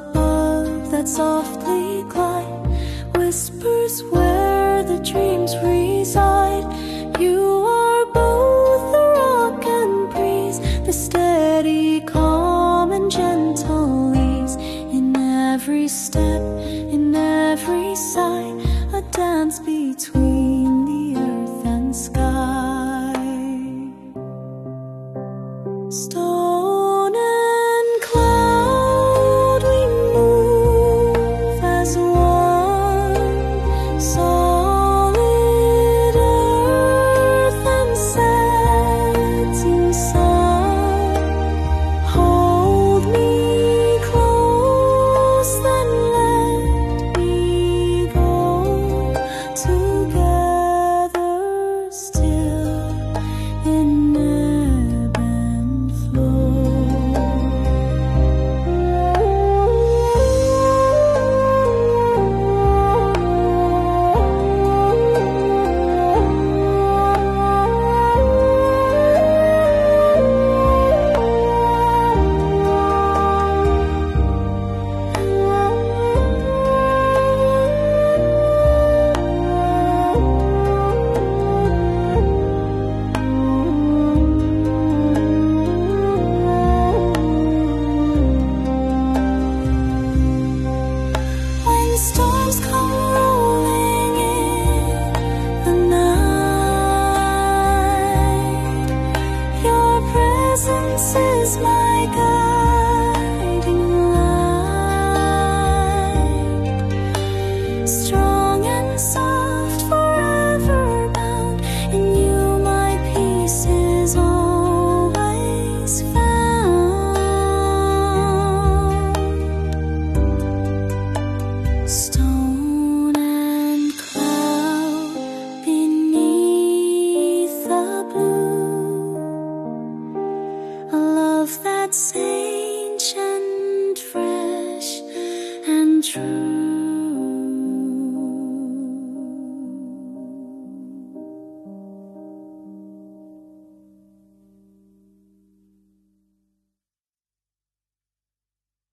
above that softly glide, whispers where the dreams reside. You are both the rock and breeze, the steady calm and gentle ease. In every step, in every sigh, a dance between the earth and sky. Stone and cloud, we move as one. Solid earth and setting sun. Hold me close, then let me go. Together still in ebb and flow. When storms come rolling in the night, your presence is my guiding light. Strong and soft, forever bound, in you my peace is always found. Stone and cloud beneath the blue, a love that's ancient, fresh and true.